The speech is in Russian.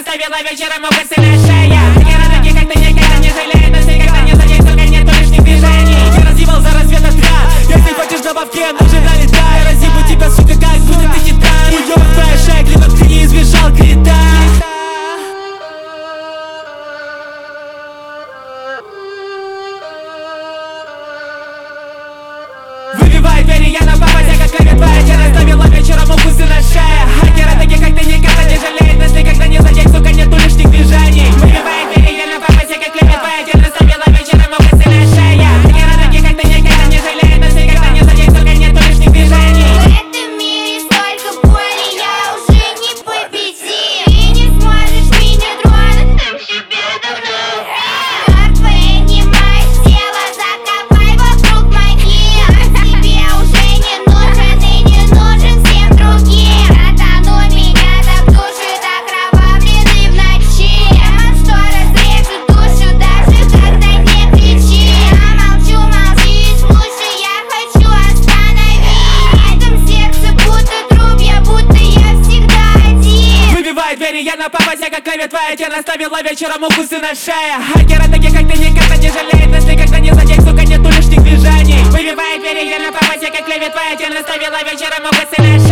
наставила вечером укусы на шее. Такие такие, как ты, никогда не жалеет, нас никогда не задеть, сука, нету лишних движений. Я разъебал за рассвет отряд. Если хочешь добавки, нужно налетай. Разъебу тебя, сука, как будто ты титан. Уйдем в твоя шея, клинок, ты не избежал крита. Выбивает двери, я на попаде, как клавит. Я наставила вечером укусы на шее. Хакеры такие, как ты, никогда не жалеет, нас никогда не задеть, сука, нету лишних движений. Выбивает двери, я на попаде, как клавит. Я наставила вечером укусы на шее. Хакеры такие, как ты, никогда не жалеет, нас никогда не задеть, сука, нету лишних движений. В этом мире столько боли, я уже не победим. Ты не сможешь меня тронуть, ты в себе давно. Как вынимаешь тело, закопай вокруг могил. Тебе уже не нужен и не нужен всем другим. Братан, у меня так души, так кровавлены в ночи. Демон, что разрежет душу, даже когда не кричи. Я молчу, молчи, слушай, я хочу остановить. В этом сердце будто труп, будто я всегда один. Выбивает двери, я на попаде, как клавит. Я наставила вечером укусы на шее. Хакеры такие, как ты, никогда не жалеет, нас никогда не задеть, сука, нету лишних движений. Выбивает двери, я на попаде, как клавит. Я наставила вечером укусы на шее.